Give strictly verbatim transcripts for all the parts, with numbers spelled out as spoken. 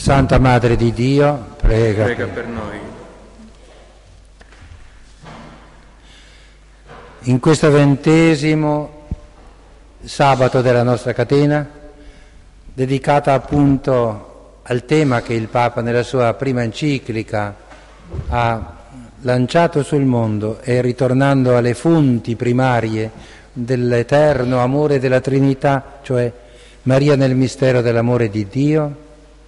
Santa Madre di Dio, prega, prega per noi. In questo ventesimo sabato della nostra catena, dedicata appunto al tema che il Papa nella sua prima enciclica ha lanciato sul mondo e ritornando alle fonti primarie dell'eterno amore della Trinità, cioè Maria nel mistero dell'amore di Dio,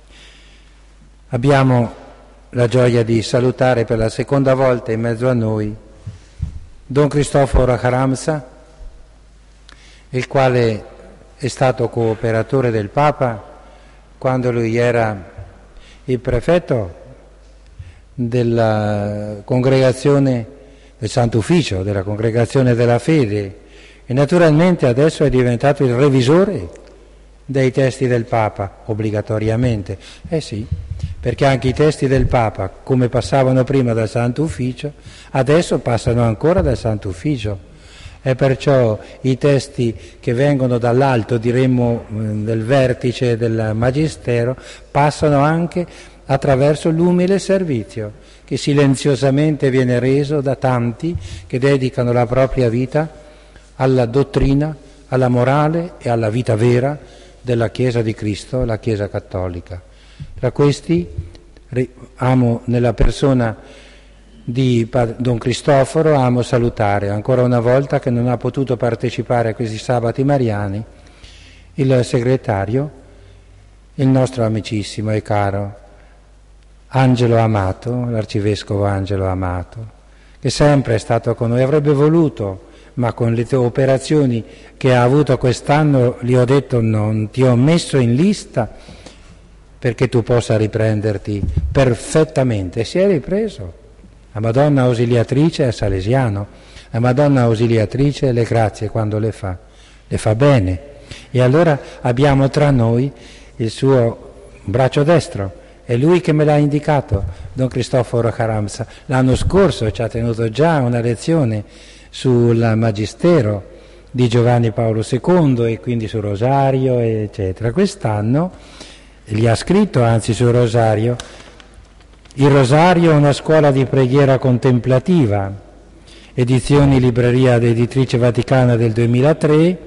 abbiamo la gioia di salutare per la seconda volta in mezzo a noi Don Cristoforo Haramsa, il quale è stato cooperatore del Papa quando lui era il prefetto della congregazione del Santo Ufficio, della congregazione della fede, e naturalmente adesso è diventato il revisore dei testi del Papa, obbligatoriamente. Eh sì, perché anche i testi del Papa, come passavano prima dal Santo Ufficio, adesso passano ancora dal Santo Ufficio. E perciò i testi che vengono dall'alto, diremmo del vertice del Magistero, passano anche attraverso l'umile servizio che silenziosamente viene reso da tanti che dedicano la propria vita alla dottrina, alla morale e alla vita vera della Chiesa di Cristo, la Chiesa cattolica. Tra questi amo, nella persona di Don Cristoforo, amo salutare ancora una volta, che non ha potuto partecipare a questi sabati mariani, il segretario, il nostro amicissimo e caro Angelo Amato, l'arcivescovo Angelo Amato, che sempre è stato con noi. Avrebbe voluto, ma con le operazioni che ha avuto quest'anno gli ho detto non ti ho messo in lista perché tu possa riprenderti perfettamente. Si è ripreso. La Madonna Ausiliatrice è salesiano, la Madonna Ausiliatrice le grazie quando le fa, le fa bene. E allora abbiamo tra noi il suo braccio destro, è lui che me l'ha indicato, Don Cristoforo Haramsa. L'anno scorso ci ha tenuto già una lezione sul Magistero di Giovanni Paolo secondo e quindi sul Rosario, eccetera. Quest'anno gli ha scritto, anzi, sul Rosario: il Rosario è una scuola di preghiera contemplativa, edizioni Libreria Editrice Vaticana del duemilatré,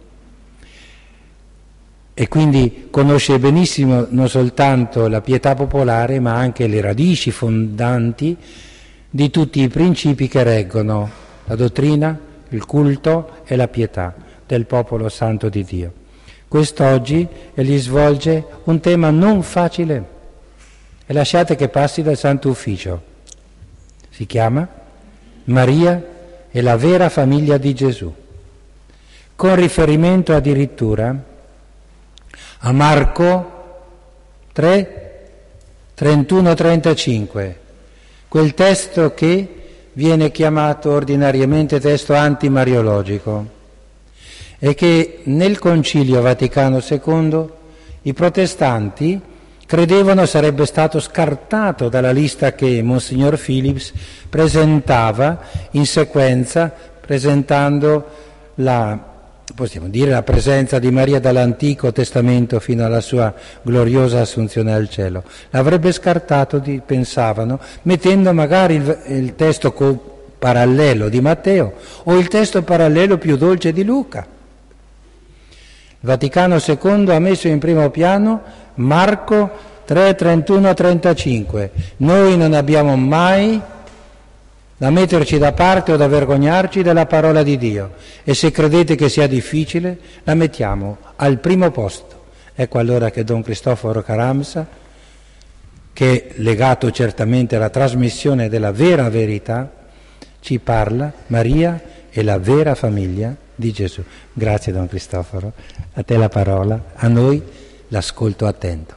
e quindi conosce benissimo non soltanto la pietà popolare ma anche le radici fondanti di tutti i principi che reggono la dottrina, il culto e la pietà del popolo santo di Dio. Quest'oggi gli svolge un tema non facile e lasciate che passi dal Santo Ufficio. Si chiama Maria e la vera famiglia di Gesù, con riferimento addirittura a Marco tre, trentuno trentacinque, quel testo che viene chiamato ordinariamente testo antimariologico e che nel Concilio Vaticano secondo i protestanti credevano sarebbe stato scartato dalla lista che Monsignor Phillips presentava in sequenza, presentando la, possiamo dire, la presenza di Maria dall'Antico Testamento fino alla sua gloriosa assunzione al cielo. L'avrebbe scartato, di, pensavano, mettendo magari il, il testo co- parallelo di Matteo o il testo parallelo più dolce di Luca. Il Vaticano secondo ha messo in primo piano Marco tre, trentuno trentacinque. Noi non abbiamo mai da metterci da parte o da vergognarci della parola di Dio, e se credete che sia difficile la mettiamo al primo posto. Ecco allora che Don Cristoforo Haramsa, che è legato certamente alla trasmissione della vera verità, ci parla Maria e la vera famiglia di Gesù. Grazie Don Cristoforo, a te la parola, a noi l'ascolto attento.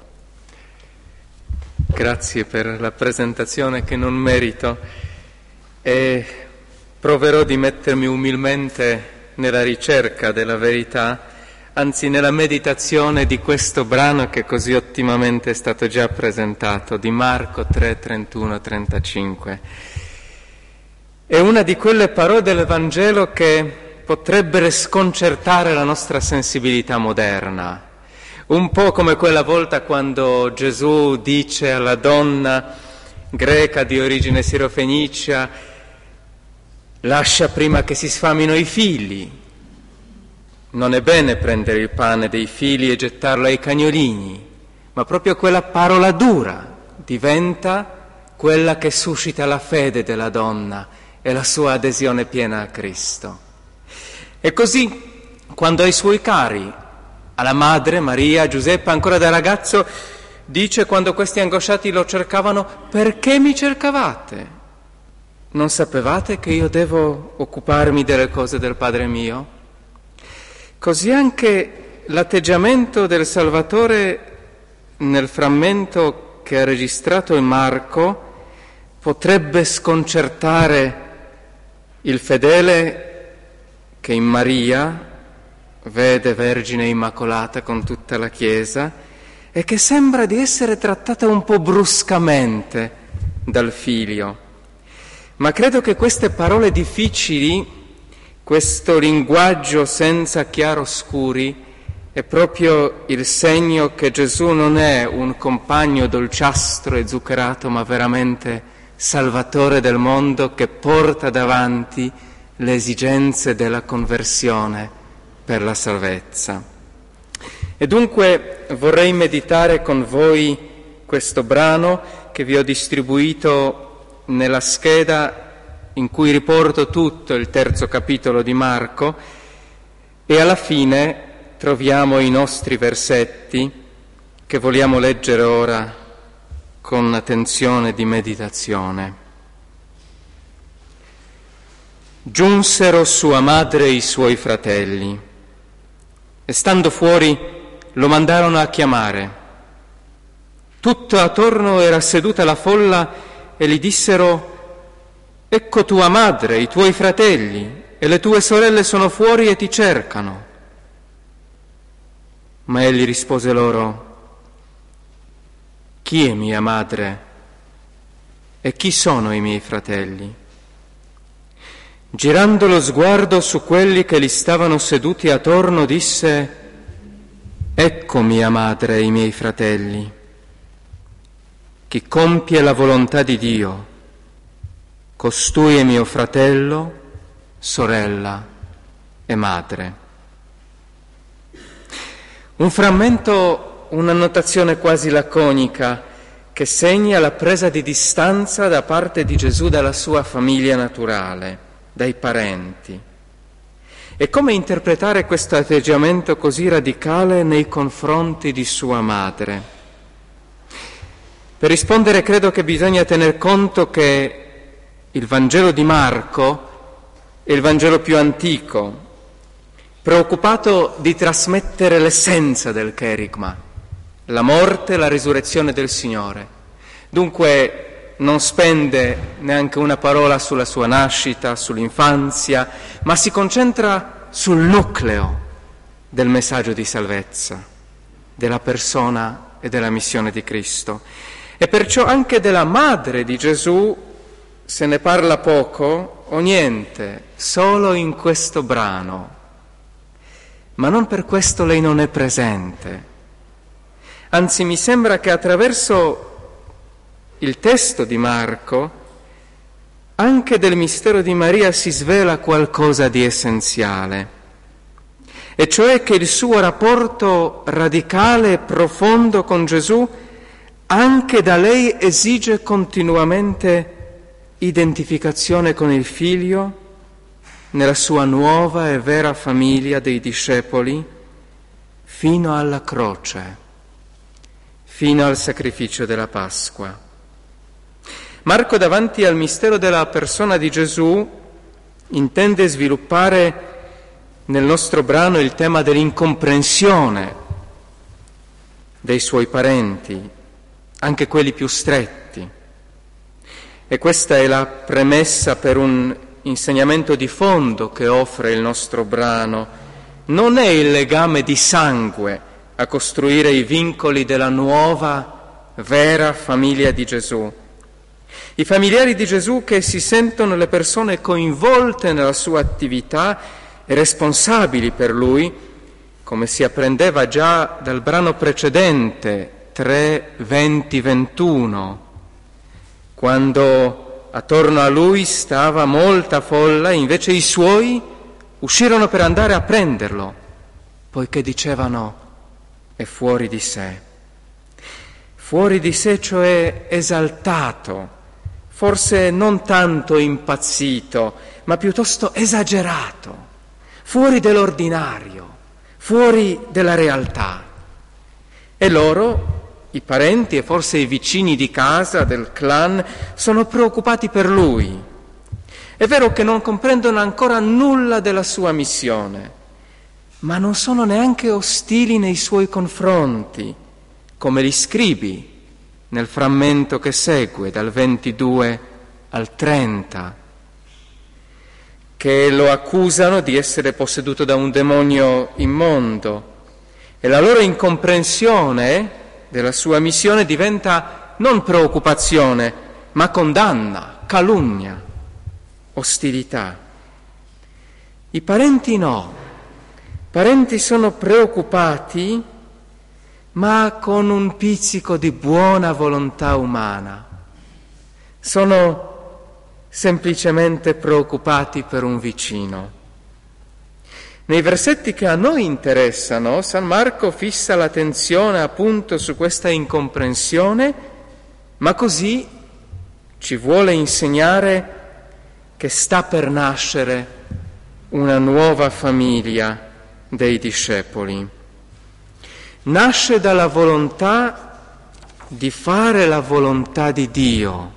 Grazie per la presentazione che non merito, e proverò di mettermi umilmente nella ricerca della verità, anzi nella meditazione di questo brano che così ottimamente è stato già presentato, di Marco tre, trentuno trentacinque. È una di quelle parole del Vangelo che potrebbero sconcertare la nostra sensibilità moderna, Un po' come quella volta quando Gesù dice alla donna greca di origine sirofenicia: lascia prima che si sfamino i figli. Non è bene prendere il pane dei figli e gettarlo ai cagnolini, ma proprio quella parola dura diventa quella che suscita la fede della donna e la sua adesione piena a Cristo. E così, quando ai suoi cari, alla madre, Maria, Giuseppe, ancora da ragazzo, dice, quando questi angosciati lo cercavano: perché mi cercavate? Non sapevate che io devo occuparmi delle cose del Padre mio? Così anche l'atteggiamento del Salvatore nel frammento che ha registrato il Marco potrebbe sconcertare il fedele che in Maria vede Vergine Immacolata con tutta la Chiesa e che sembra di essere trattata un po' bruscamente dal Figlio. Ma credo che queste parole difficili, questo linguaggio senza chiaroscuri, è proprio il segno che Gesù non è un compagno dolciastro e zuccherato, ma veramente Salvatore del mondo, che porta davanti le esigenze della conversione per la salvezza. E dunque vorrei meditare con voi questo brano che vi ho distribuito nella scheda in cui riporto tutto il terzo capitolo di Marco, e alla fine troviamo i nostri versetti che vogliamo leggere ora con attenzione di meditazione. Giunsero sua madre e i suoi fratelli, e stando fuori lo mandarono a chiamare. Tutto attorno era seduta la folla e gli dissero: ecco tua madre, i tuoi fratelli e le tue sorelle sono fuori e ti cercano. Ma egli rispose loro: chi è mia madre e chi sono i miei fratelli? Girando lo sguardo su quelli che gli stavano seduti attorno, disse: ecco mia madre e i miei fratelli. Chi compie la volontà di Dio, costui è mio fratello, sorella e madre. Un frammento, un'annotazione quasi laconica che segna la presa di distanza da parte di Gesù dalla sua famiglia naturale, dai parenti. E come interpretare questo atteggiamento così radicale nei confronti di sua madre? Per rispondere credo che bisogna tener conto che il Vangelo di Marco è il Vangelo più antico, preoccupato di trasmettere l'essenza del Kerigma, la morte e la risurrezione del Signore. Dunque non spende neanche una parola sulla sua nascita, sull'infanzia, ma si concentra sul nucleo del messaggio di salvezza, della persona e della missione di Cristo. E perciò anche della madre di Gesù se ne parla poco o niente, solo in questo brano. Ma non per questo lei non è presente. Anzi, mi sembra che attraverso il testo di Marco anche del mistero di Maria si svela qualcosa di essenziale, e cioè che il suo rapporto radicale e profondo con Gesù anche da lei esige continuamente identificazione con il Figlio nella sua nuova e vera famiglia dei discepoli fino alla croce, fino al sacrificio della Pasqua. Marco, davanti al mistero della persona di Gesù, intende sviluppare nel nostro brano il tema dell'incomprensione dei suoi parenti, anche quelli più stretti. E questa è la premessa per un insegnamento di fondo che offre il nostro brano. Non è il legame di sangue a costruire i vincoli della nuova, vera famiglia di Gesù. I familiari di Gesù che si sentono le persone coinvolte nella sua attività e responsabili per Lui come si apprendeva già dal brano precedente, tre, venti, ventuno, quando attorno a lui stava molta folla, invece i suoi uscirono per andare a prenderlo, poiché dicevano: è fuori di sé. Fuori di sé, cioè esaltato, forse non tanto impazzito, ma piuttosto esagerato, fuori dell'ordinario, fuori della realtà. E loro, i parenti e forse i vicini di casa del clan, sono preoccupati per lui. È vero che non comprendono ancora nulla della sua missione, ma non sono neanche ostili nei suoi confronti, come gli scribi nel frammento che segue, dal ventidue al trenta, che lo accusano di essere posseduto da un demonio immondo, e la loro incomprensione della sua missione diventa non preoccupazione, ma condanna, calunnia, ostilità. I parenti no, i parenti sono preoccupati, ma con un pizzico di buona volontà umana. Sono semplicemente preoccupati per un vicino. Nei versetti che a noi interessano, San Marco fissa l'attenzione appunto su questa incomprensione, ma così ci vuole insegnare che sta per nascere una nuova famiglia dei discepoli. Nasce dalla volontà di fare la volontà di Dio.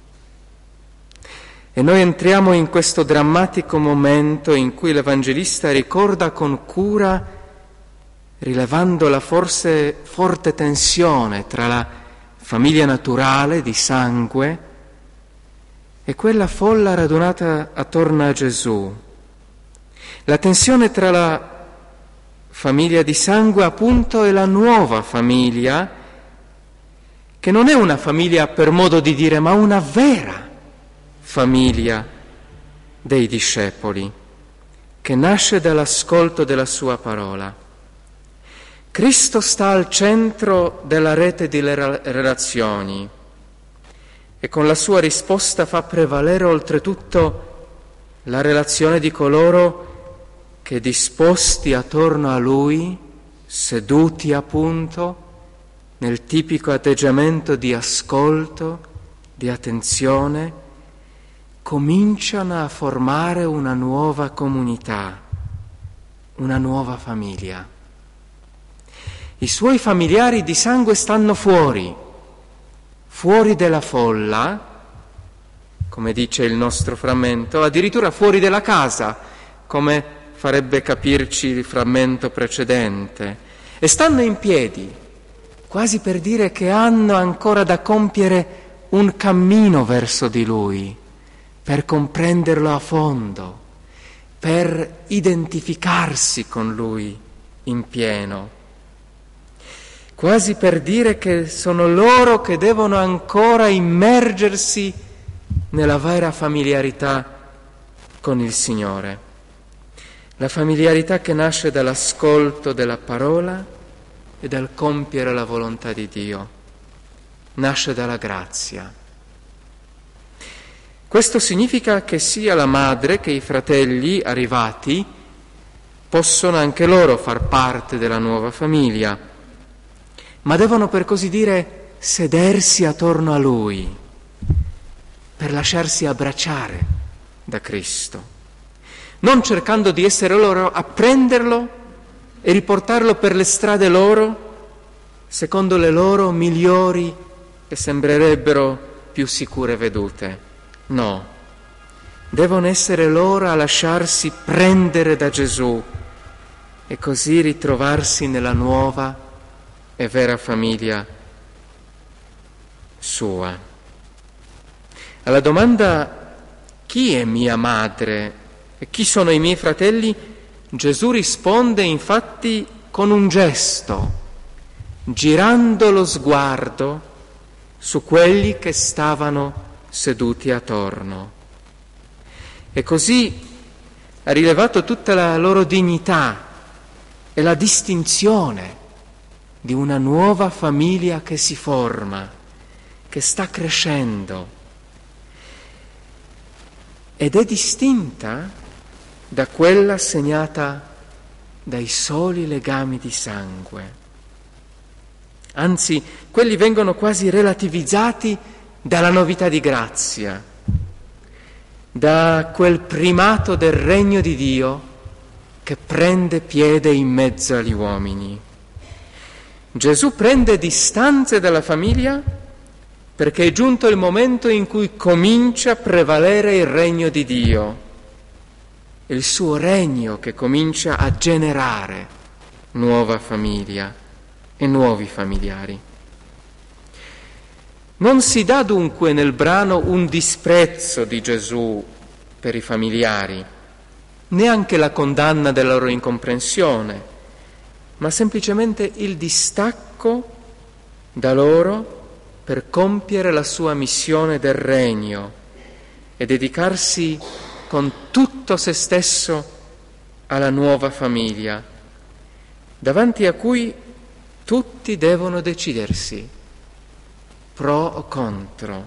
E noi entriamo in questo drammatico momento in cui l'Evangelista ricorda con cura, rilevando la forse forte tensione tra la famiglia naturale di sangue e quella folla radunata attorno a Gesù. La tensione tra la famiglia di sangue, appunto, e la nuova famiglia, che non è una famiglia per modo di dire, ma una vera famiglia dei discepoli, che nasce dall'ascolto della sua parola. Cristo sta al centro della rete di relazioni e con la sua risposta fa prevalere oltretutto la relazione di coloro che, disposti attorno a Lui, seduti appunto nel tipico atteggiamento di ascolto, di attenzione, cominciano a formare una nuova comunità, una nuova famiglia. I suoi familiari di sangue stanno fuori, fuori della folla, come dice il nostro frammento, addirittura fuori della casa, come farebbe capirci il frammento precedente, e stanno in piedi, quasi per dire che hanno ancora da compiere un cammino verso di Lui, per comprenderlo a fondo, per identificarsi con Lui in pieno, quasi per dire che sono loro che devono ancora immergersi nella vera familiarità con il Signore, la familiarità che nasce dall'ascolto della parola e dal compiere la volontà di Dio, nasce dalla grazia. Questo significa che sia la madre che i fratelli arrivati possono anche loro far parte della nuova famiglia, ma devono, per così dire, sedersi attorno a Lui per lasciarsi abbracciare da Cristo, non cercando di essere loro a prenderlo e riportarlo per le strade loro, secondo le loro migliori e sembrerebbero più sicure vedute. No, devono essere loro a lasciarsi prendere da Gesù e così ritrovarsi nella nuova e vera famiglia sua. Alla domanda chi è mia madre e chi sono i miei fratelli, Gesù risponde infatti con un gesto, girando lo sguardo su quelli che stavano seduti attorno. E così ha rilevato tutta la loro dignità è la distinzione di una nuova famiglia che si forma, che sta crescendo ed è distinta da quella segnata dai soli legami di sangue. Anzi, quelli vengono quasi relativizzati dalla novità di grazia, da quel primato del regno di Dio che prende piede in mezzo agli uomini. Gesù prende distanze dalla famiglia perché è giunto il momento in cui comincia a prevalere il regno di Dio, il suo regno che comincia a generare nuova famiglia e nuovi familiari. Non si dà dunque nel brano un disprezzo di Gesù per i familiari, neanche la condanna della loro incomprensione, ma semplicemente il distacco da loro per compiere la sua missione del regno e dedicarsi con tutto se stesso alla nuova famiglia, davanti a cui tutti devono decidersi, pro o contro.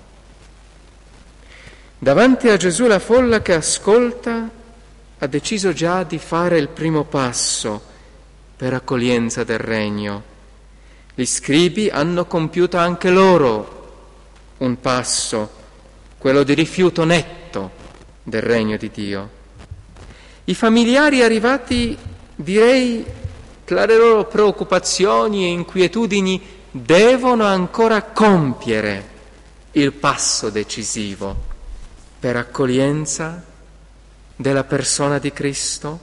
Davanti a Gesù la folla che ascolta ha deciso già di fare il primo passo per accoglienza del regno. Gli scribi hanno compiuto anche loro un passo, quello di rifiuto netto del regno di Dio. I familiari arrivati, direi, tra le loro preoccupazioni e inquietudini, devono ancora compiere il passo decisivo per accoglienza della persona di Cristo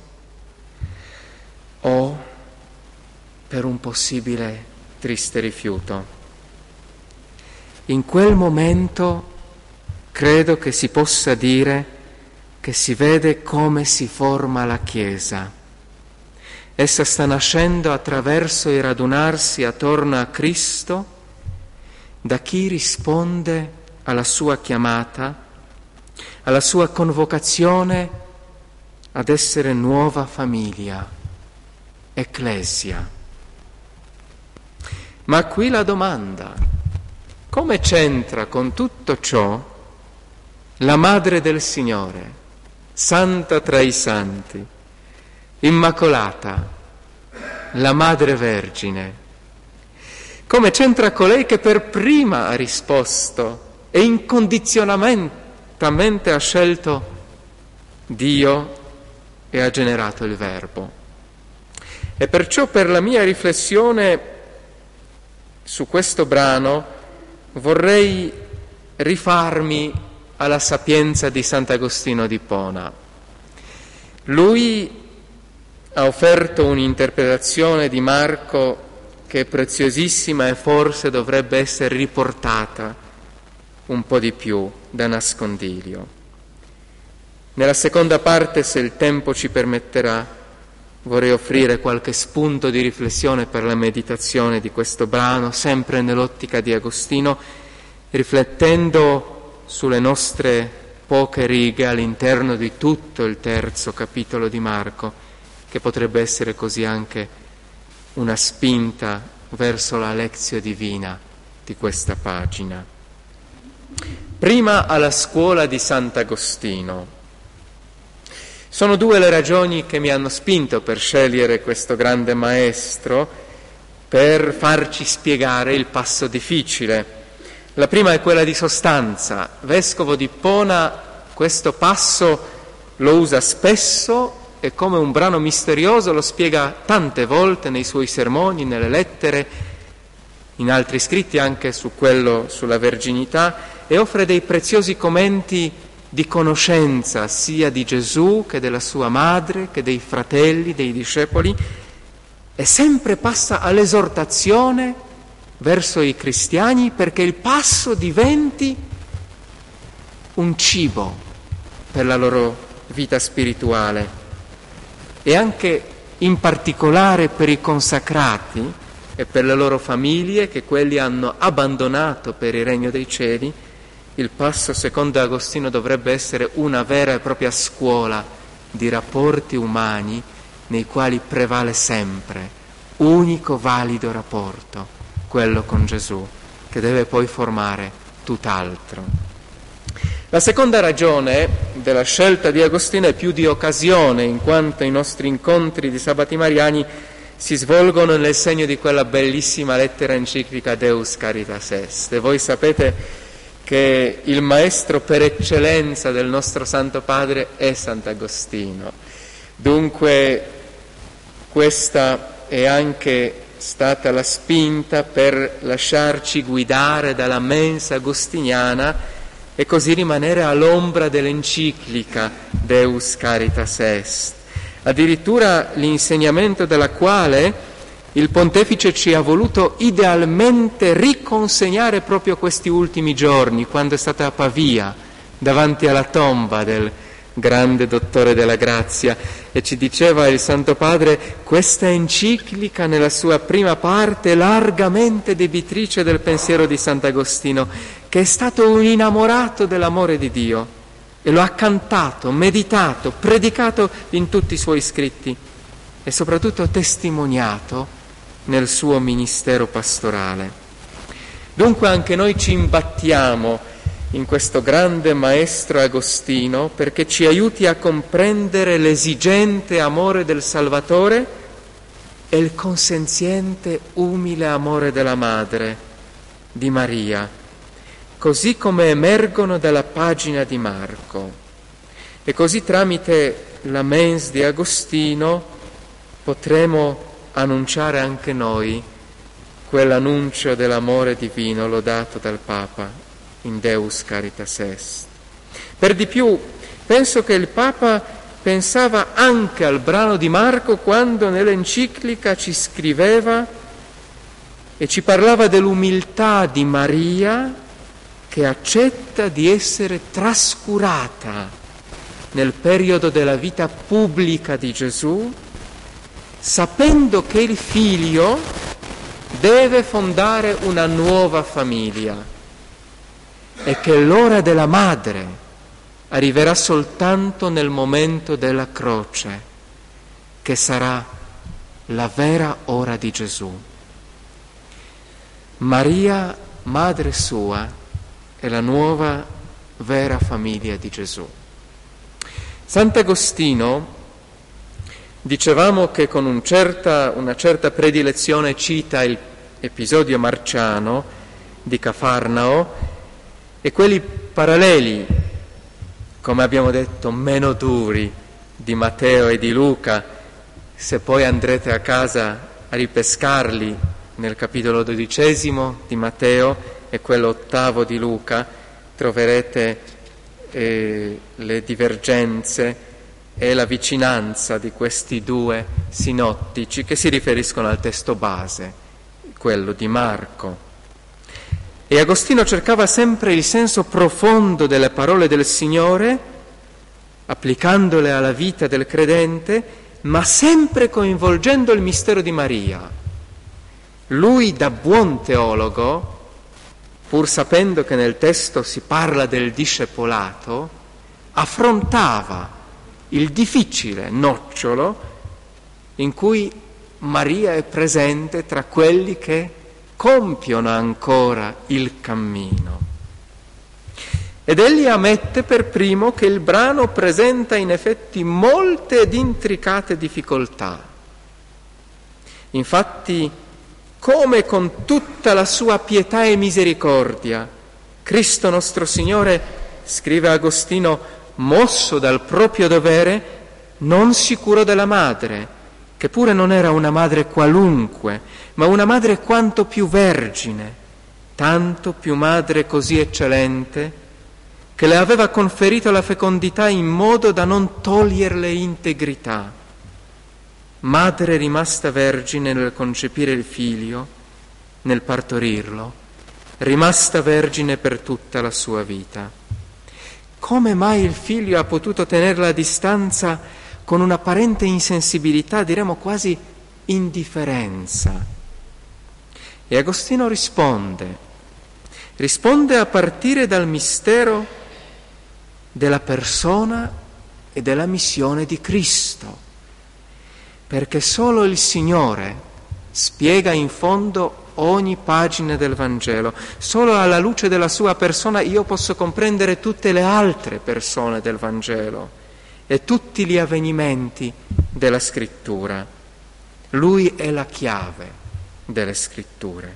o per un possibile triste rifiuto. In quel momento credo che si possa dire che si vede come si forma la Chiesa. Essa sta nascendo attraverso il radunarsi attorno a Cristo da chi risponde alla sua chiamata, alla sua convocazione ad essere nuova famiglia, ecclesia. Ma qui la domanda: come c'entra con tutto ciò la Madre del Signore, santa tra i santi, Immacolata, la Madre Vergine? Come c'entra colei che per prima ha risposto e incondizionatamente ha scelto Dio e ha generato il Verbo? E perciò per la mia riflessione su questo brano vorrei rifarmi alla sapienza di Sant'Agostino d'Ippona. Lui ha offerto un'interpretazione di Marco che è preziosissima e forse dovrebbe essere riportata un po' di più da nascondiglio. Nella seconda parte, se il tempo ci permetterà, vorrei offrire qualche spunto di riflessione per la meditazione di questo brano, sempre nell'ottica di Agostino, riflettendo sulle nostre poche righe all'interno di tutto il terzo capitolo di Marco, che potrebbe essere così anche una spinta verso la lezione divina di questa pagina. Prima alla scuola di Sant'Agostino. Sono due le ragioni che mi hanno spinto per scegliere questo grande maestro, per farci spiegare il passo difficile. La prima è quella di sostanza. Vescovo d'Ippona questo passo lo usa spesso e come un brano misterioso lo spiega tante volte nei suoi sermoni, nelle lettere, in altri scritti anche su quello sulla verginità, e offre dei preziosi commenti di conoscenza sia di Gesù che della sua madre, che dei fratelli, dei discepoli, e sempre passa all'esortazione verso i cristiani perché il passo diventi un cibo per la loro vita spirituale, e anche in particolare per i consacrati e per le loro famiglie che quelli hanno abbandonato per il regno dei cieli. Il passo, secondo Agostino, dovrebbe essere una vera e propria scuola di rapporti umani nei quali prevale sempre, unico valido rapporto, quello con Gesù, che deve poi formare tutt'altro. La seconda ragione della scelta di Agostino è più di occasione, in quanto i nostri incontri di sabati mariani si svolgono nel segno di quella bellissima lettera enciclica Deus Caritas Est. E voi sapete che il maestro per eccellenza del nostro Santo Padre è Sant'Agostino. Dunque questa è anche stata la spinta per lasciarci guidare dalla mensa agostiniana e così rimanere all'ombra dell'enciclica Deus Caritas Est, addirittura l'insegnamento della quale il Pontefice ci ha voluto idealmente riconsegnare proprio questi ultimi giorni, quando è stata a Pavia, davanti alla tomba del grande dottore della grazia, e ci diceva il Santo Padre: questa enciclica nella sua prima parte è largamente debitrice del pensiero di Sant'Agostino, che è stato un innamorato dell'amore di Dio e lo ha cantato, meditato, predicato in tutti i suoi scritti e soprattutto testimoniato nel suo ministero pastorale. Dunque anche noi ci imbattiamo in questo grande maestro Agostino perché ci aiuti a comprendere l'esigente amore del Salvatore e il consenziente umile amore della Madre, di Maria, così come emergono dalla pagina di Marco. E così tramite la mens di Agostino potremo annunciare anche noi quell'annuncio dell'amore divino lodato dal Papa in Deus Caritas Est. Per di più, penso che il Papa pensava anche al brano di Marco quando nell'enciclica ci scriveva e ci parlava dell'umiltà di Maria che accetta di essere trascurata nel periodo della vita pubblica di Gesù, sapendo che il figlio deve fondare una nuova famiglia e che l'ora della madre arriverà soltanto nel momento della croce, che sarà la vera ora di Gesù. Maria, madre sua, è la nuova vera famiglia di Gesù. Sant'Agostino, dicevamo che con un certa, una certa predilezione cita l'episodio marciano di Cafarnao e quelli paralleli, come abbiamo detto, meno duri, di Matteo e di Luca. Se poi andrete a casa a ripescarli nel capitolo dodicesimo di Matteo e quello ottavo di Luca, troverete eh, le divergenze e la vicinanza di questi due sinottici che si riferiscono al testo base, quello di Marco. E Agostino cercava sempre il senso profondo delle parole del Signore, applicandole alla vita del credente, ma sempre coinvolgendo il mistero di Maria. Lui, da buon teologo, pur sapendo che nel testo si parla del discepolato, affrontava il difficile nocciolo in cui Maria è presente tra quelli che compiono ancora il cammino. Ed egli ammette per primo che il brano presenta in effetti molte ed intricate difficoltà. Infatti, come con tutta la sua pietà e misericordia, Cristo nostro Signore, scrive Agostino, mosso dal proprio dovere, non si curò della madre, che pure non era una madre qualunque, ma una madre quanto più vergine, tanto più madre così eccellente, che le aveva conferito la fecondità in modo da non toglierle integrità. Madre rimasta vergine nel concepire il figlio, nel partorirlo, rimasta vergine per tutta la sua vita. Come mai il figlio ha potuto tenerla a distanza con un'apparente insensibilità, diremmo quasi indifferenza? E Agostino risponde, risponde a partire dal mistero della persona e della missione di Cristo. perché solo il Signore spiega in fondo ogni pagina del Vangelo. Solo alla luce della sua persona io posso comprendere tutte le altre persone del Vangelo e tutti gli avvenimenti della Scrittura. Lui è la chiave delle Scritture.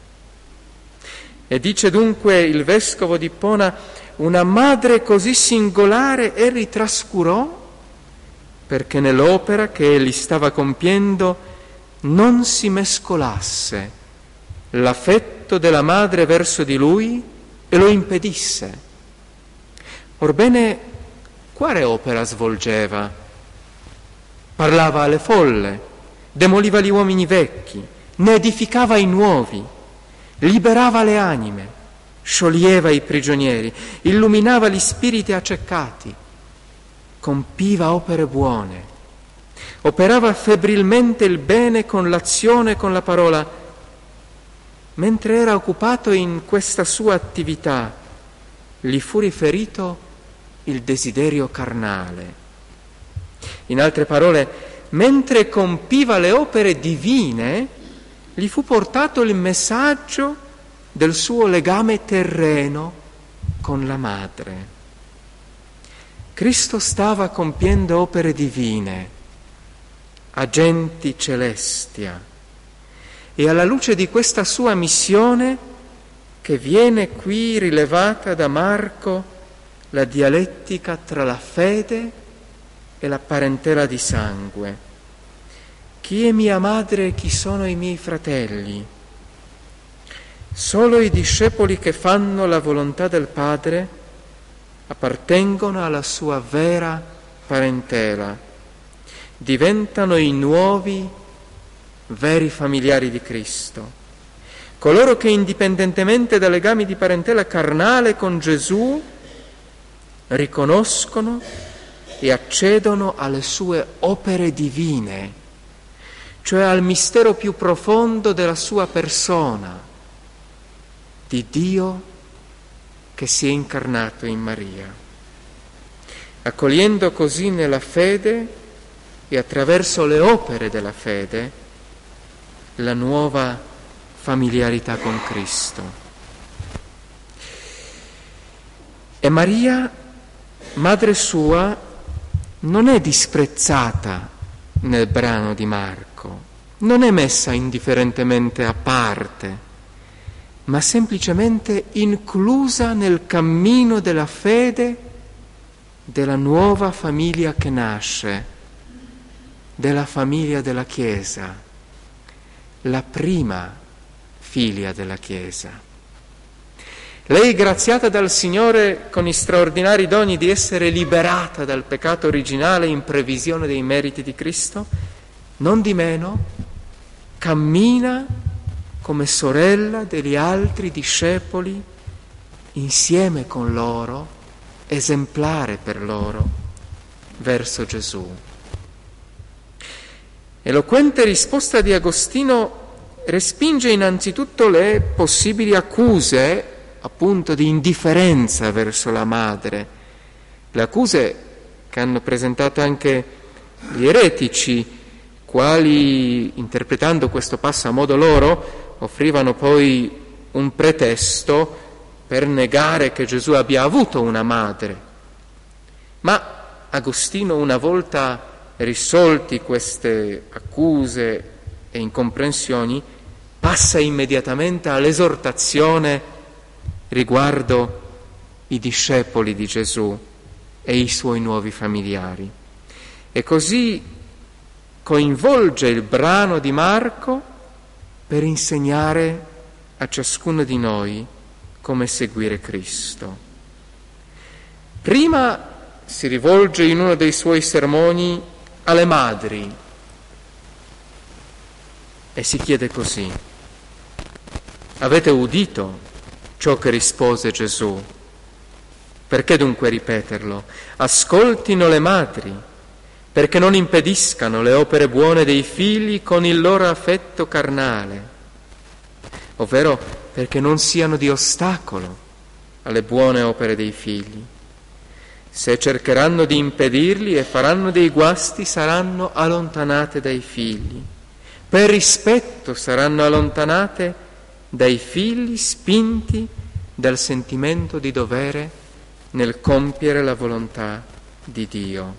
E dice dunque il vescovo di Ippona: una madre così singolare egli trascurò perché nell'opera che egli stava compiendo non si mescolasse l'affetto della madre verso di lui e lo impedisse. Orbene, quale opera svolgeva? Parlava alle folle, demoliva gli uomini vecchi, ne edificava i nuovi, liberava le anime, scioglieva i prigionieri, illuminava gli spiriti accecati, compiva opere buone, operava febbrilmente il bene con l'azione e con la parola. Mentre era occupato in questa sua attività, gli fu riferito il desiderio carnale. In altre parole, mentre compiva le opere divine, gli fu portato il messaggio del suo legame terreno con la madre. Cristo stava compiendo opere divine, agenti celestia, e alla luce di questa sua missione, che viene qui rilevata da Marco, la dialettica tra la fede e la parentela di sangue. Chi è mia madre e chi sono i miei fratelli? Solo i discepoli che fanno la volontà del Padre appartengono alla sua vera parentela, diventano i nuovi veri familiari di Cristo. Coloro che indipendentemente dai legami di parentela carnale con Gesù riconoscono e accedono alle sue opere divine, cioè al mistero più profondo della sua persona, di Dio che si è incarnato in Maria, accogliendo così nella fede e attraverso le opere della fede la nuova familiarità con Cristo. E Maria, madre sua, non è disprezzata nel brano di Marco, non è messa indifferentemente a parte, ma semplicemente inclusa nel cammino della fede della nuova famiglia che nasce, della famiglia della Chiesa, la prima figlia della Chiesa. Lei, graziata dal Signore con i straordinari doni di essere liberata dal peccato originale in previsione dei meriti di Cristo, non di meno cammina come sorella degli altri discepoli insieme con loro, esemplare per loro, verso Gesù. Eloquente risposta di Agostino respinge innanzitutto le possibili accuse, appunto, di indifferenza verso la madre, le accuse che hanno presentato anche gli eretici, quali, interpretando questo passo a modo loro, offrivano poi un pretesto per negare che Gesù abbia avuto una madre. Ma Agostino, una volta risolti queste accuse e incomprensioni, passa immediatamente all'esortazione riguardo i discepoli di Gesù e i suoi nuovi familiari. E così coinvolge il brano di Marco per insegnare a ciascuno di noi come seguire Cristo. Prima si rivolge in uno dei suoi sermoni alle madri e si chiede così: avete udito ciò che rispose Gesù? Perché dunque ripeterlo? Ascoltino le madri, perché non impediscano le opere buone dei figli con il loro affetto carnale, ovvero perché non siano di ostacolo alle buone opere dei figli. Se cercheranno di impedirli e faranno dei guasti, saranno allontanate dai figli. Per rispetto saranno allontanate dai figli, spinti dal sentimento di dovere nel compiere la volontà di Dio.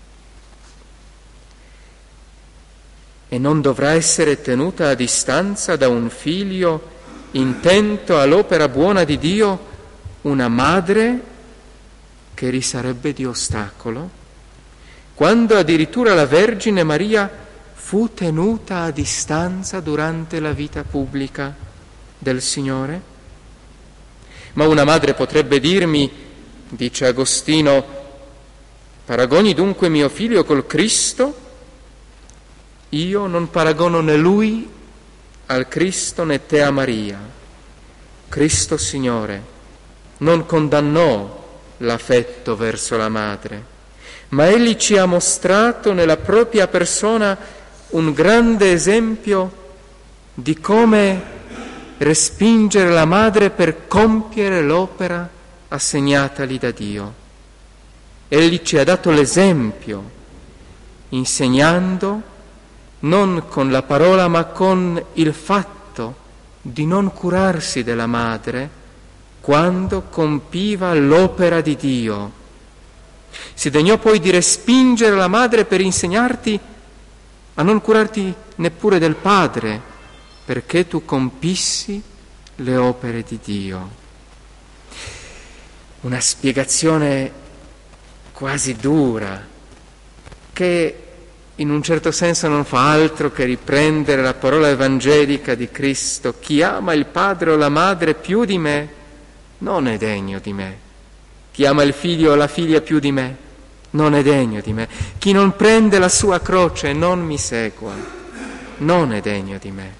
E non dovrà essere tenuta a distanza da un figlio intento all'opera buona di Dio una madre che gli sarebbe di ostacolo, quando addirittura la Vergine Maria fu tenuta a distanza durante la vita pubblica del Signore? Ma una madre potrebbe dirmi, dice Agostino, paragoni dunque mio figlio col Cristo? Io non paragono né lui al Cristo né te a Maria. Cristo Signore non condannò l'affetto verso la madre, ma egli ci ha mostrato nella propria persona un grande esempio di come respingere la madre per compiere l'opera assegnatagli da Dio. Egli ci ha dato l'esempio, insegnando non con la parola ma con il fatto di non curarsi della madre quando compiva l'opera di Dio. Si degnò poi di respingere la madre per insegnarti a non curarti neppure del padre, perché tu compissi le opere di Dio. Una spiegazione quasi dura, che in un certo senso non fa altro che riprendere la parola evangelica di Cristo: chi ama il padre o la madre più di me non è degno di me. Chi ama il figlio o la figlia più di me non è degno di me. Chi non prende la sua croce e non mi segua non è degno di me.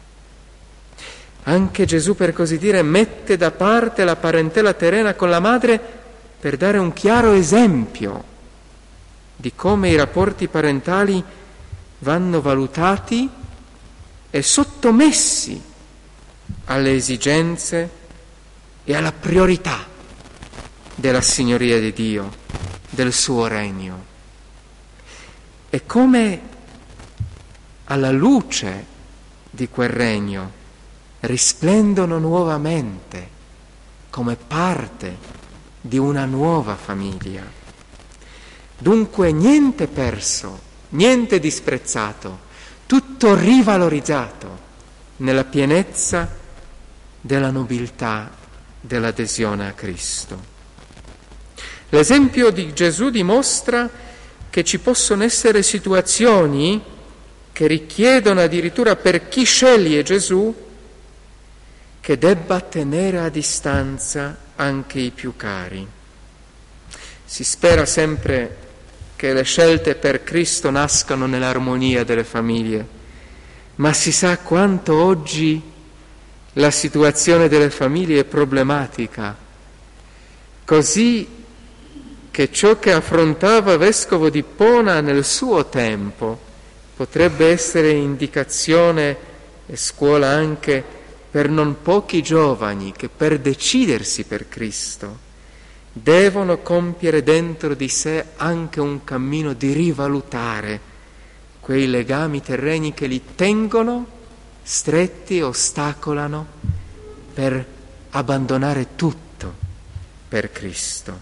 Anche Gesù, per così dire, mette da parte la parentela terrena con la madre per dare un chiaro esempio di come i rapporti parentali vanno valutati e sottomessi alle esigenze e alla priorità della signoria di Dio, del suo regno. E come alla luce di quel regno risplendono nuovamente come parte di una nuova famiglia. Dunque niente perso, niente disprezzato, tutto rivalorizzato nella pienezza della nobiltà dell'adesione a Cristo. L'esempio di Gesù dimostra che ci possono essere situazioni che richiedono addirittura, per chi sceglie Gesù, che debba tenere a distanza anche i più cari. Si spera sempre che le scelte per Cristo nascano nell'armonia delle famiglie, ma si sa quanto oggi la situazione delle famiglie è problematica, così che ciò che affrontava Vescovo di Ippona nel suo tempo potrebbe essere indicazione e scuola anche per non pochi giovani che, per decidersi per Cristo, devono compiere dentro di sé anche un cammino di rivalutare quei legami terreni che li tengono stretti, ostacolano per abbandonare tutto per Cristo.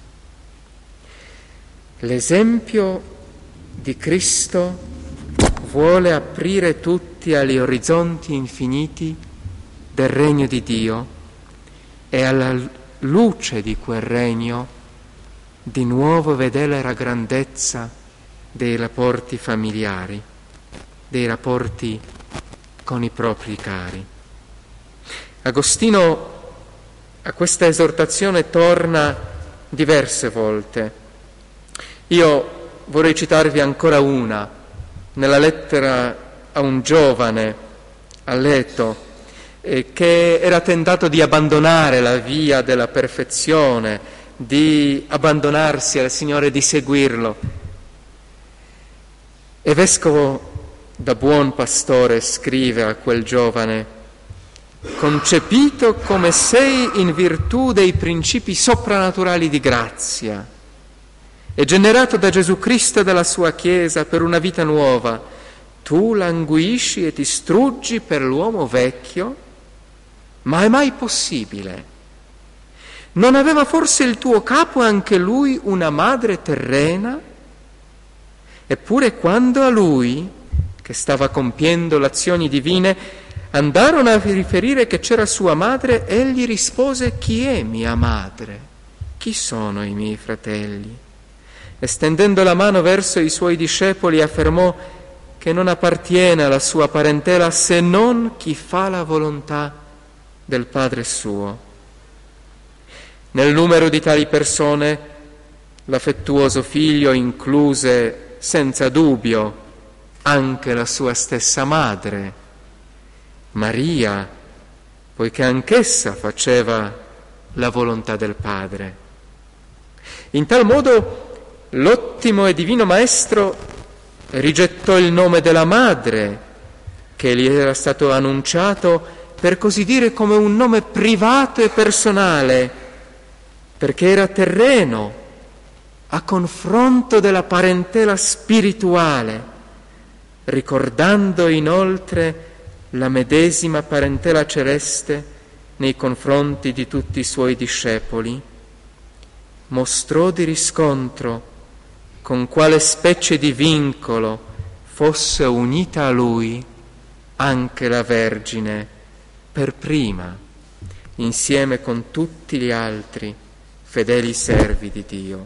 L'esempio di Cristo vuole aprire tutti agli orizzonti infiniti del regno di Dio e alla luce di quel regno di nuovo vedere la grandezza dei rapporti familiari, dei rapporti con i propri cari. Agostino a questa esortazione torna diverse volte. Io vorrei citarvi ancora una, nella lettera a un giovane a Leto, eh, che era tentato di abbandonare la via della perfezione, di abbandonarsi al Signore, di seguirlo. E Vescovo, da buon pastore, scrive a quel giovane: concepito come sei in virtù dei principi soprannaturali di grazia, e generato da Gesù Cristo e dalla sua Chiesa per una vita nuova, tu languisci e ti struggi per l'uomo vecchio? Ma è mai possibile? Non aveva forse il tuo capo anche lui una madre terrena? Eppure quando a lui, che stava compiendo le azioni divine, andarono a riferire che c'era sua madre, egli rispose: chi è mia madre? Chi sono i miei fratelli? E stendendo la mano verso i suoi discepoli affermò che non appartiene alla sua parentela se non chi fa la volontà del Padre suo. Nel numero di tali persone l'affettuoso figlio incluse senza dubbio anche la sua stessa madre, Maria, poiché anch'essa faceva la volontà del Padre. In tal modo l'ottimo e divino Maestro rigettò il nome della madre che gli era stato annunciato, per così dire, come un nome privato e personale, perché era terreno a confronto della parentela spirituale, ricordando inoltre la medesima parentela celeste nei confronti di tutti i suoi discepoli. Mostrò di riscontro con quale specie di vincolo fosse unita a lui anche la Vergine per prima, insieme con tutti gli altri fedeli servi di Dio.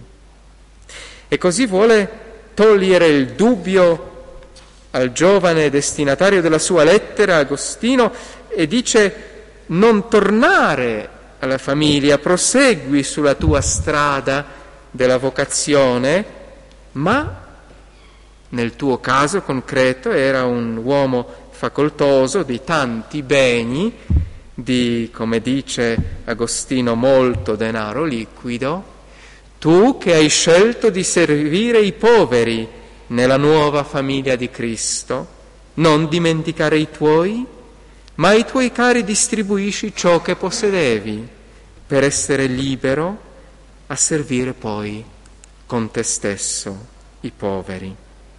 E così vuole togliere il dubbio al giovane destinatario della sua lettera, Agostino, e dice: non tornare alla famiglia, prosegui sulla tua strada della vocazione, ma nel tuo caso concreto era un uomo facoltoso di tanti beni, di, come dice Agostino, molto denaro liquido, tu che hai scelto di servire i poveri nella nuova famiglia di Cristo, non dimenticare i tuoi, ma ai tuoi cari distribuisci ciò che possedevi, per essere libero a servire poi con te stesso i poveri.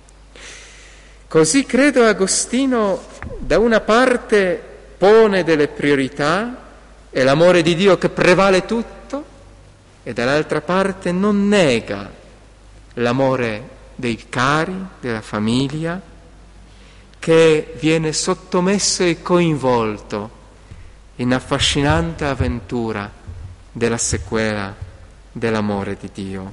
Così credo Agostino da una parte pone delle priorità e l'amore di Dio che prevale tutto, e dall'altra parte non nega l'amore dei cari, della famiglia, che viene sottomesso e coinvolto in affascinante avventura della sequela dell'amore di Dio.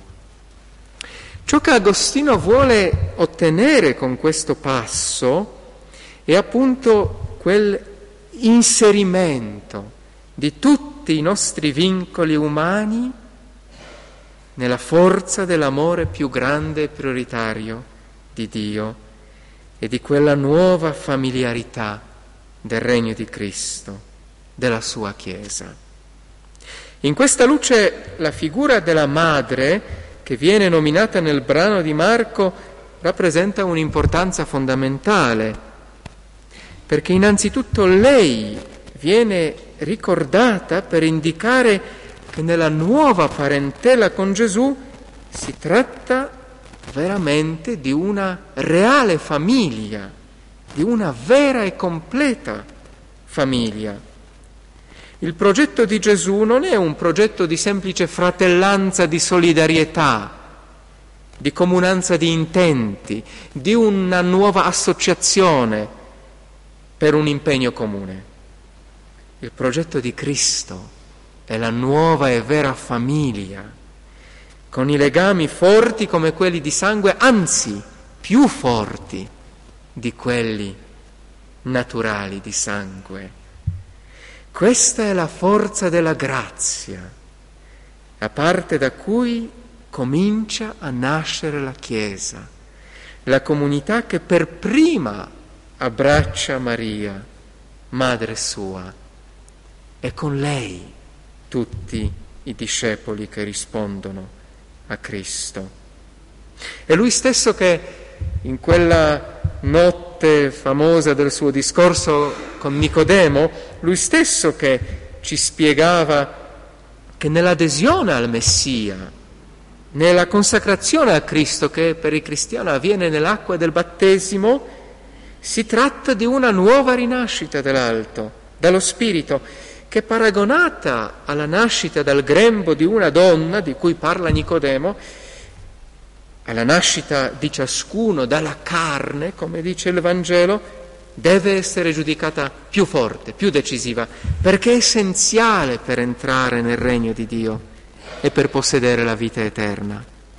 Ciò che Agostino vuole ottenere con questo passo è appunto quel inserimento di tutti i nostri vincoli umani nella forza dell'amore più grande e prioritario di Dio e di quella nuova familiarità del regno di Cristo, della sua Chiesa. In questa luce la figura della madre, che viene nominata nel brano di Marco, rappresenta un'importanza fondamentale, perché innanzitutto lei viene ricordata per indicare che nella nuova parentela con Gesù si tratta veramente di una reale famiglia, di una vera e completa famiglia. Il progetto di Gesù non è un progetto di semplice fratellanza, di solidarietà, di comunanza di intenti, di una nuova associazione per un impegno comune. Il progetto di Cristo è la nuova e vera famiglia, con i legami forti come quelli di sangue, anzi più forti di quelli naturali di sangue. Questa è la forza della grazia, a parte da cui comincia a nascere la Chiesa, la comunità che per prima abbraccia Maria, madre sua, e con lei tutti i discepoli che rispondono a Cristo. È lui stesso che in quella notte famosa del suo discorso con Nicodemo, lui stesso che ci spiegava che nell'adesione al Messia nella consacrazione a Cristo, che per il cristiano avviene nell'acqua del battesimo, si tratta di una nuova rinascita dall'alto, dallo Spirito, che paragonata alla nascita dal grembo di una donna, di cui parla Nicodemo, alla nascita di ciascuno dalla carne, come dice il Vangelo, deve essere giudicata più forte, più decisiva, perché è essenziale per entrare nel regno di Dio e per possedere la vita eterna.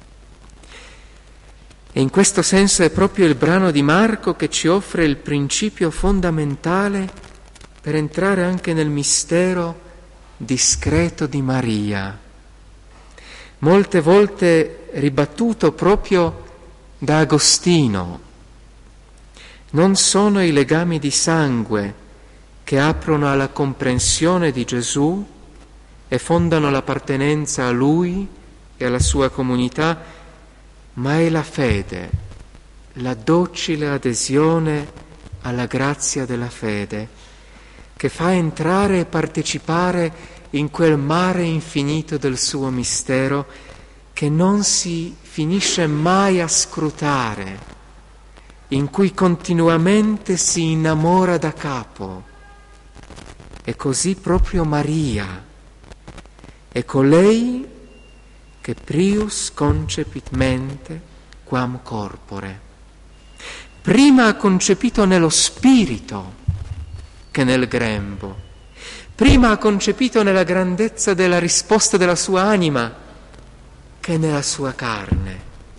E in questo senso è proprio il brano di Marco che ci offre il principio fondamentale per entrare anche nel mistero discreto di Maria, molte volte ribattuto proprio da Agostino. Non sono i legami di sangue che aprono alla comprensione di Gesù e fondano l'appartenenza a Lui e alla sua comunità, ma è la fede, la docile adesione alla grazia della fede, che fa entrare e partecipare in quel mare infinito del suo mistero che non si finisce mai a scrutare, in cui continuamente si innamora da capo. E così proprio Maria è colei che prius concepit mente quam corpore. Prima ha concepito nello spirito che nel grembo. Prima ha concepito nella grandezza della risposta della sua anima che nella sua carne.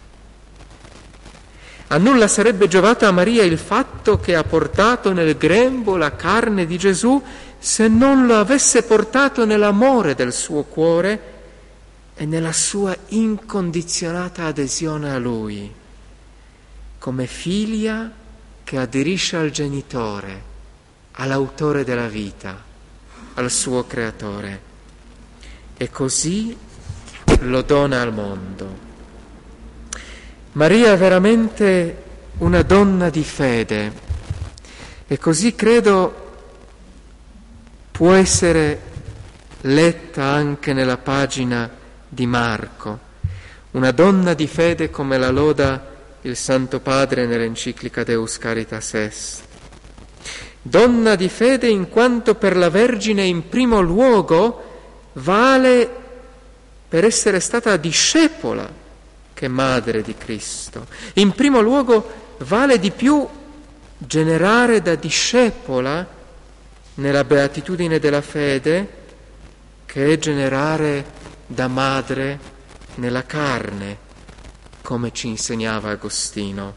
A nulla sarebbe giovato a Maria il fatto che ha portato nel grembo la carne di Gesù se non lo avesse portato nell'amore del suo cuore e nella sua incondizionata adesione a Lui, come figlia che aderisce al genitore, all'autore della vita, al suo creatore, e così lo dona al mondo. Maria è veramente una donna di fede, e così credo può essere letta anche nella pagina di Marco, una donna di fede come la loda il Santo Padre nell'enciclica Deus Caritas Est. Donna di fede in quanto per la Vergine in primo luogo vale per essere stata discepola che madre di Cristo. In primo luogo vale di più generare da discepola nella beatitudine della fede che è generare da madre nella carne, come ci insegnava Agostino.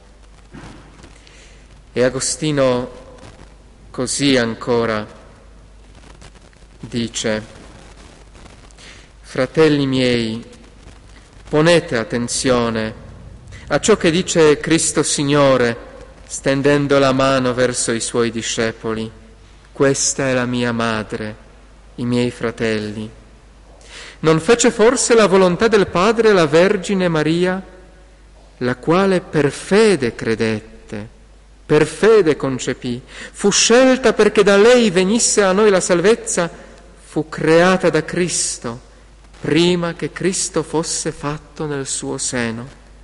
E Agostino così ancora dice: fratelli miei, ponete attenzione a ciò che dice Cristo Signore, stendendo la mano verso i suoi discepoli: questa è la mia madre, i miei fratelli. Non fece forse la volontà del Padre la Vergine Maria, la quale per fede credette, per fede concepì, fu scelta perché da lei venisse a noi la salvezza, fu creata da Cristo, prima che Cristo fosse fatto nel suo seno.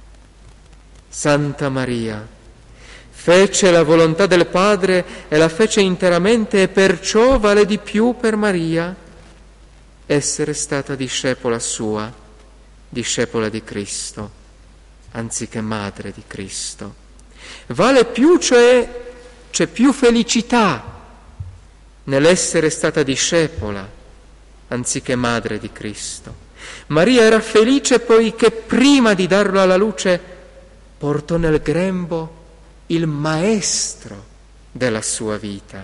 Santa Maria fece la volontà del Padre e la fece interamente, e perciò vale di più per Maria essere stata discepola sua, discepola di Cristo, anziché madre di Cristo. Vale più, cioè c'è più felicità nell'essere stata discepola anziché madre di Cristo. Maria era felice poiché prima di darlo alla luce portò nel grembo il maestro della sua vita.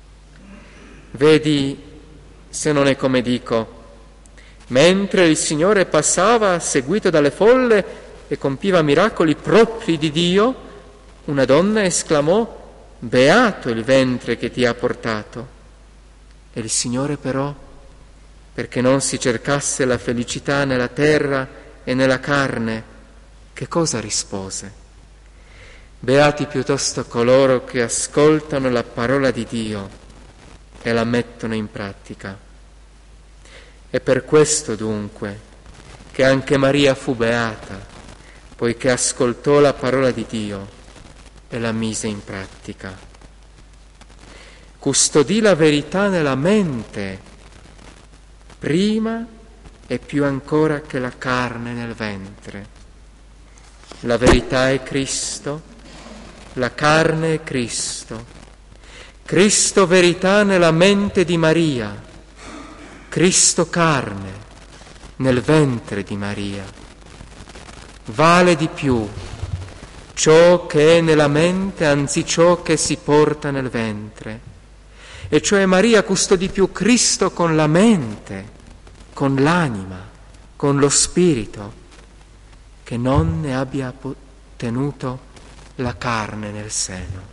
Vedi se non è come dico: mentre il Signore passava seguito dalle folle e compiva miracoli propri di Dio, una donna esclamò: beato il ventre che ti ha portato. E il Signore però, perché non si cercasse la felicità nella terra e nella carne, che cosa rispose? Beati piuttosto coloro che ascoltano la parola di Dio e la mettono in pratica. È per questo dunque che anche Maria fu beata, poiché ascoltò la parola di Dio e la mise in pratica. Custodì la verità nella mente, prima e più ancora che la carne nel ventre. La verità è Cristo, la carne è Cristo. Cristo verità nella mente di Maria, Cristo carne nel ventre di Maria. Vale di più ciò che è nella mente anzi ciò che si porta nel ventre. E cioè Maria custodì più Cristo con la mente, con l'anima, con lo spirito, che non ne abbia tenuto la carne nel seno.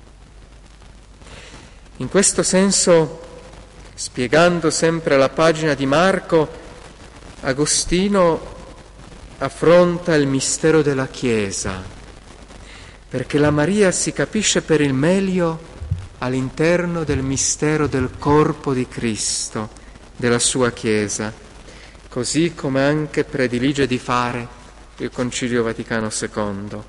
In questo senso, spiegando sempre la pagina di Marco, Agostino affronta il mistero della Chiesa, perché la Maria si capisce per il meglio all'interno del mistero del corpo di Cristo, della sua Chiesa, così come anche predilige di fare il Concilio Vaticano secondo.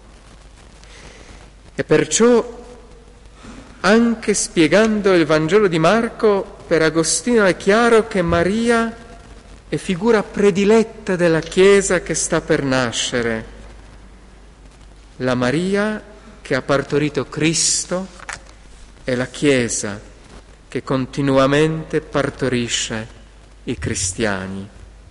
E perciò, anche spiegando il Vangelo di Marco, per Agostino è chiaro che Maria è figura prediletta della Chiesa che sta per nascere. La Maria che ha partorito Cristo è la Chiesa che continuamente partorisce i cristiani.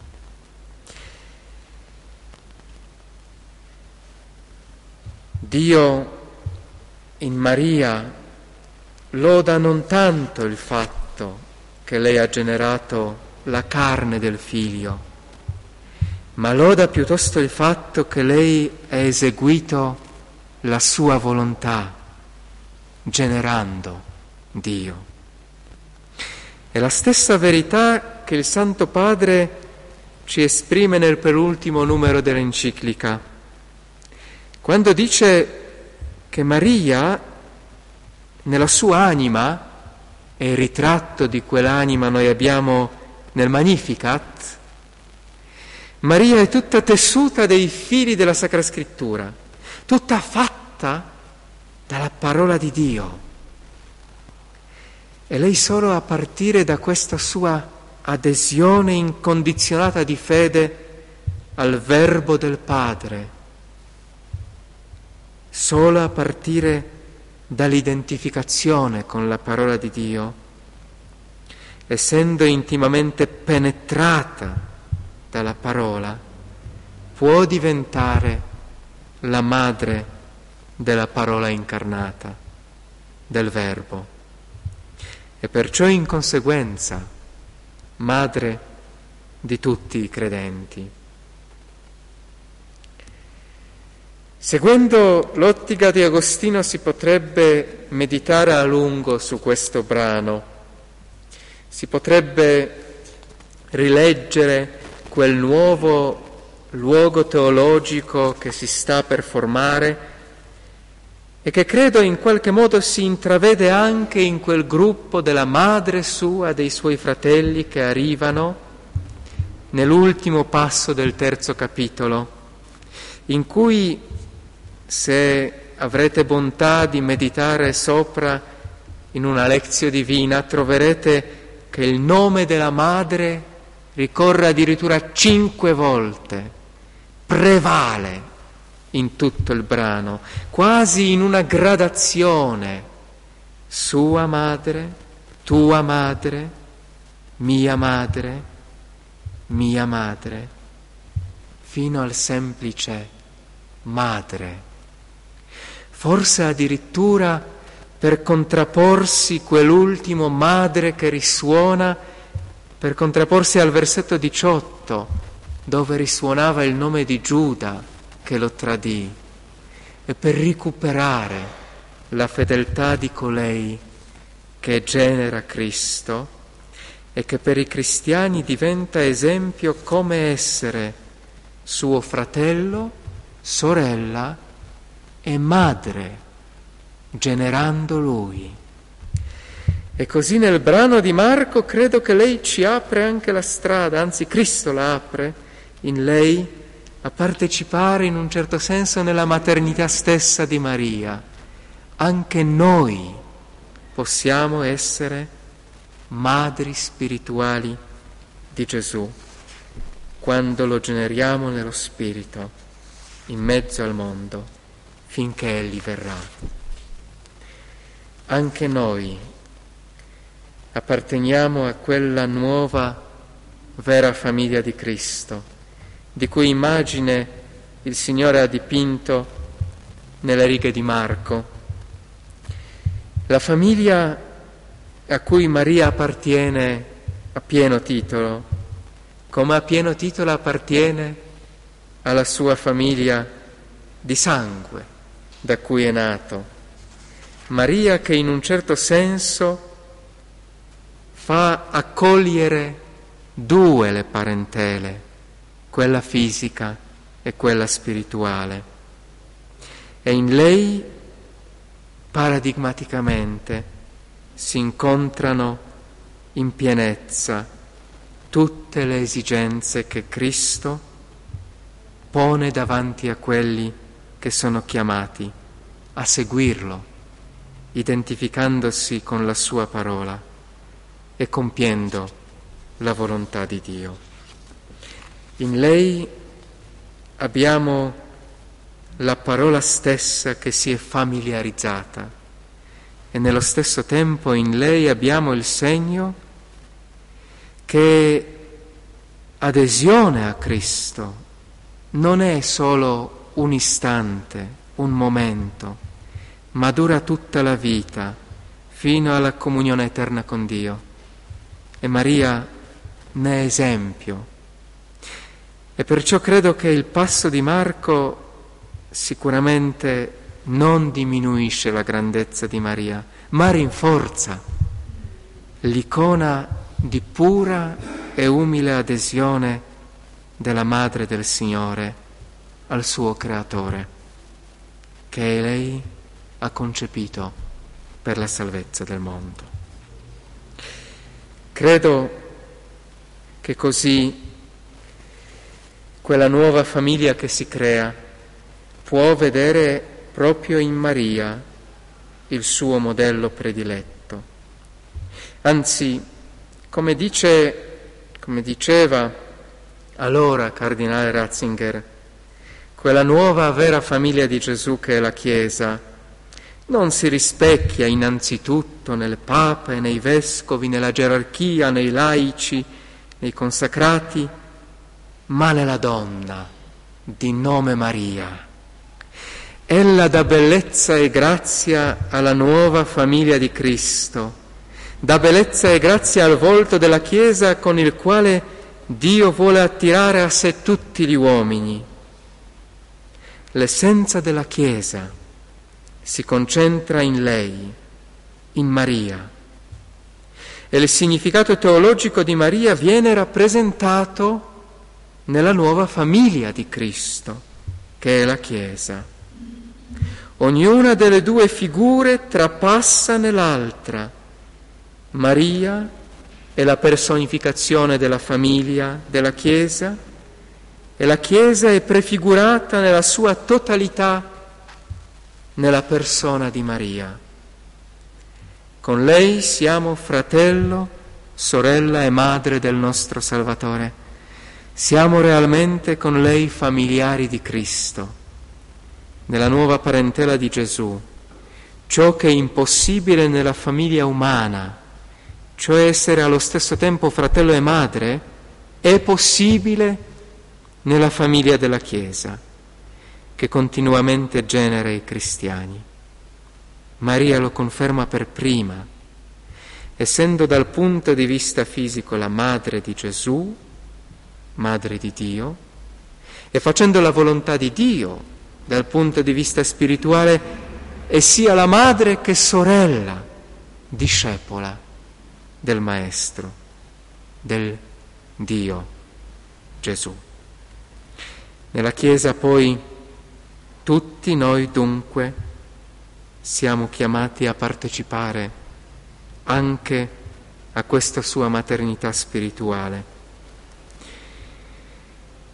Dio in Maria loda non tanto il fatto che lei ha generato la carne del Figlio, ma loda piuttosto il fatto che lei ha eseguito la sua volontà, generando Dio. È la stessa verità che il Santo Padre ci esprime nel penultimo numero dell'enciclica, quando dice che Maria nella sua anima, e il ritratto di quell'anima noi abbiamo nel Magnificat, Maria è tutta tessuta dei fili della Sacra Scrittura, tutta fatta dalla parola di Dio. E lei solo a partire da questa sua adesione incondizionata di fede al Verbo del Padre, solo a partire dall'identificazione con la parola di Dio, essendo intimamente penetrata dalla parola, può diventare la madre della parola incarnata, del Verbo, e perciò in conseguenza madre di tutti i credenti. Seguendo l'ottica di Agostino si potrebbe meditare a lungo su questo brano, si potrebbe rileggere quel nuovo luogo teologico che si sta per formare e che credo in qualche modo si intravede anche in quel gruppo della madre sua, dei suoi fratelli che arrivano nell'ultimo passo del terzo capitolo, in cui, se avrete bontà di meditare sopra in una lezione divina, troverete che il nome della madre ricorre addirittura cinque volte, prevale in tutto il brano, quasi in una gradazione: sua madre, tua madre, mia madre, mia madre, fino al semplice madre. Forse addirittura per contrapporsi quell'ultimo madre che risuona, per contrapporsi al versetto diciotto, dove risuonava il nome di Giuda che lo tradì, e per recuperare la fedeltà di colei che genera Cristo e che per i cristiani diventa esempio come essere suo fratello, sorella e madre, generando lui. E così nel brano di Marco credo che lei ci apre anche la strada, anzi Cristo la apre, in lei, a partecipare in un certo senso nella maternità stessa di Maria. Anche noi possiamo essere madri spirituali di Gesù quando lo generiamo nello Spirito in mezzo al mondo finché Egli verrà. Anche noi apparteniamo a quella nuova vera famiglia di Cristo, di cui immagine il Signore ha dipinto nelle righe di Marco. La famiglia a cui Maria appartiene a pieno titolo, come a pieno titolo appartiene alla sua famiglia di sangue da cui è nato. Maria che in un certo senso fa accogliere due le parentele, quella fisica e quella spirituale. E in lei paradigmaticamente si incontrano in pienezza tutte le esigenze che Cristo pone davanti a quelli che sono chiamati a seguirlo, identificandosi con la sua parola e compiendo la volontà di Dio. In lei abbiamo la parola stessa che si è familiarizzata e nello stesso tempo in lei abbiamo il segno che adesione a Cristo non è solo un istante, un momento, ma dura tutta la vita fino alla comunione eterna con Dio. E Maria ne è esempio. E perciò credo che il passo di Marco sicuramente non diminuisce la grandezza di Maria, ma rinforza l'icona di pura e umile adesione della Madre del Signore al suo Creatore, che lei ha concepito per la salvezza del mondo. Credo che così quella nuova famiglia che si crea può vedere proprio in Maria il suo modello prediletto. Anzi, come dice, come diceva allora Cardinale Ratzinger, quella nuova vera famiglia di Gesù che è la Chiesa non si rispecchia innanzitutto nel Papa e nei Vescovi, nella gerarchia, nei laici, nei consacrati, ma nella donna di nome Maria. Ella dà bellezza e grazia alla nuova famiglia di Cristo, dà bellezza e grazia al volto della Chiesa con il quale Dio vuole attirare a sé tutti gli uomini. L'essenza della Chiesa si concentra in lei, in Maria, e il significato teologico di Maria viene rappresentato nella nuova famiglia di Cristo, che è la Chiesa. Ognuna delle due figure trapassa nell'altra. Maria è la personificazione della famiglia della Chiesa e la Chiesa è prefigurata nella sua totalità nella persona di Maria. Con lei siamo fratello, sorella e madre del nostro Salvatore. Siamo realmente con lei familiari di Cristo, nella nuova parentela di Gesù. Ciò che è impossibile nella famiglia umana, cioè essere allo stesso tempo fratello e madre, è possibile nella famiglia della Chiesa, che continuamente genera i cristiani. Maria lo conferma per prima, essendo dal punto di vista fisico la madre di Gesù, madre di Dio, e facendo la volontà di Dio dal punto di vista spirituale, è sia la madre che sorella, discepola del Maestro, del Dio Gesù. Nella Chiesa poi tutti noi dunque siamo chiamati a partecipare anche a questa sua maternità spirituale.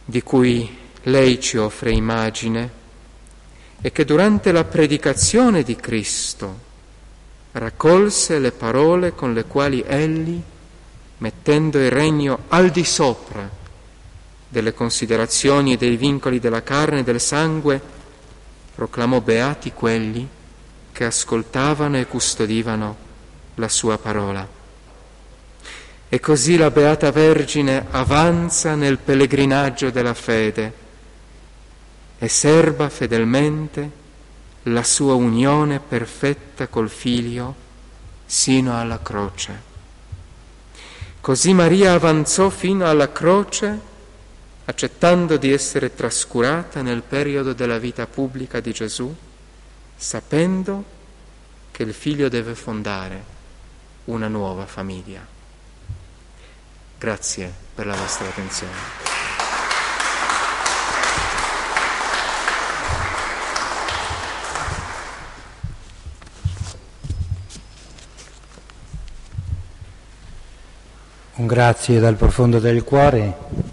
di cui lei ci offre immagine e che durante la predicazione di Cristo raccolse le parole con le quali egli, mettendo il regno al di sopra delle considerazioni e dei vincoli della carne e del sangue, proclamò beati quelli che ascoltavano e custodivano la sua parola. E così la Beata Vergine avanza nel pellegrinaggio della fede e serba fedelmente la sua unione perfetta col Figlio sino alla croce. Così Maria avanzò fino alla croce, accettando di essere trascurata nel periodo della vita pubblica di Gesù, sapendo che il Figlio deve fondare una nuova famiglia. Grazie per la vostra attenzione. Un grazie dal profondo del cuore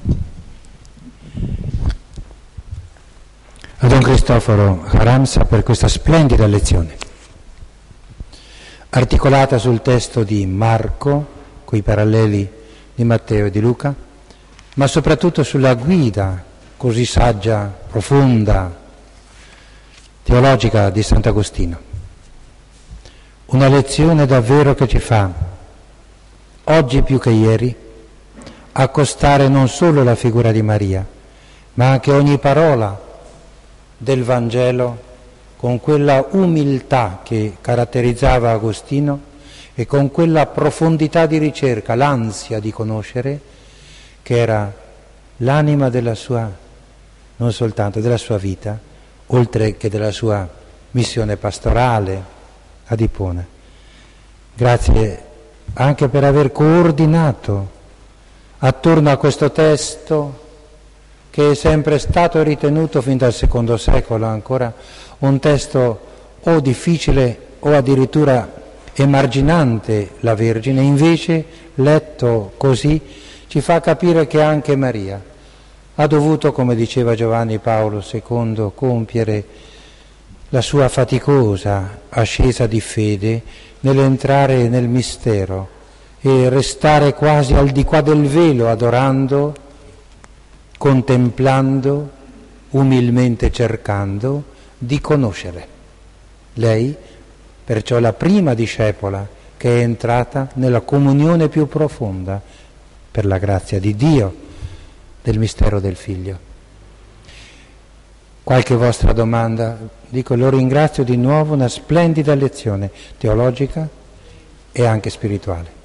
a Don Cristoforo Haramsa per questa splendida lezione, articolata sul testo di Marco, coi paralleli di Matteo e di Luca, ma soprattutto sulla guida così saggia, profonda, teologica di Sant'Agostino. Una lezione davvero che ci fa, oggi più che ieri, accostare non solo la figura di Maria, ma anche ogni parola del Vangelo con quella umiltà che caratterizzava Agostino e con quella profondità di ricerca, l'ansia di conoscere, che era l'anima della sua, non soltanto della sua vita, oltre che della sua missione pastorale ad Ipona. Grazie anche per aver coordinato attorno a questo testo, che è sempre stato ritenuto fin dal secondo secolo ancora un testo o difficile o addirittura emarginante, la Vergine, invece letto così ci fa capire che anche Maria ha dovuto, come diceva Giovanni Paolo secondo, compiere la sua faticosa ascesa di fede nell'entrare nel mistero e restare quasi al di qua del velo, adorando, contemplando, umilmente cercando di conoscere. Lei, perciò, la prima discepola che è entrata nella comunione più profonda, per la grazia di Dio, del mistero del Figlio. Qualche vostra domanda? Dico, lo ringrazio di nuovo, una splendida lezione teologica e anche spirituale.